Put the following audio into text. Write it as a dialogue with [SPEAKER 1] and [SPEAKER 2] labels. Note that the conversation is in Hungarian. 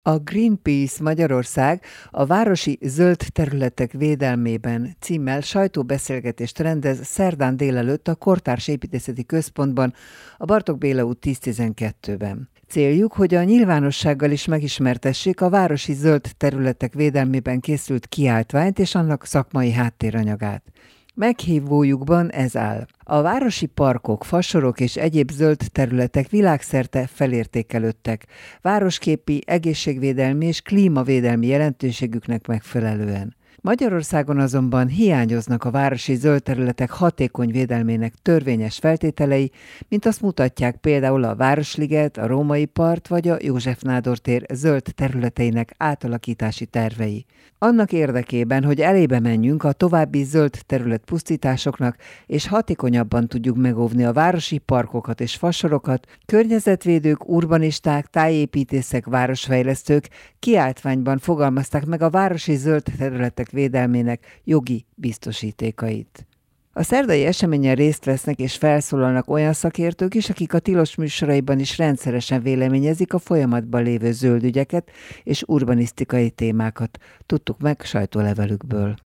[SPEAKER 1] A Greenpeace Magyarország a városi zöld területek védelmében címmel sajtóbeszélgetést rendez szerdán délelőtt a Kortárs Építészeti Központban, a Bartók Béla út 10-12-ben. Céljuk, hogy a nyilvánossággal is megismertessék a városi zöld területek védelmében készült kiáltványt és annak szakmai háttéranyagát. Meghívójukban ez áll. A városi parkok, fasorok és egyéb zöld területek világszerte felértékelődtek, városképi, egészségvédelmi és klímavédelmi jelentőségüknek megfelelően. Magyarországon azonban hiányoznak a városi zöld területek hatékony védelmének törvényes feltételei, mint azt mutatják például a Városliget, a Római part vagy a József Nádor tér zöld területeinek átalakítási tervei. Annak érdekében, hogy elébe menjünk a további zöld terület pusztításoknak, és hatékonyabban tudjuk megóvni a városi parkokat és fasorokat, környezetvédők, urbanisták, tájépítészek, városfejlesztők kiáltványban fogalmazták meg a városi zöld területek védelmének jogi biztosítékait. A szerdai eseményen részt vesznek és felszólalnak olyan szakértők is, akik a tilos műsoraiban is rendszeresen véleményezik a folyamatban lévő zöld ügyeket és urbanisztikai témákat. Tudtuk meg sajtólevelükből.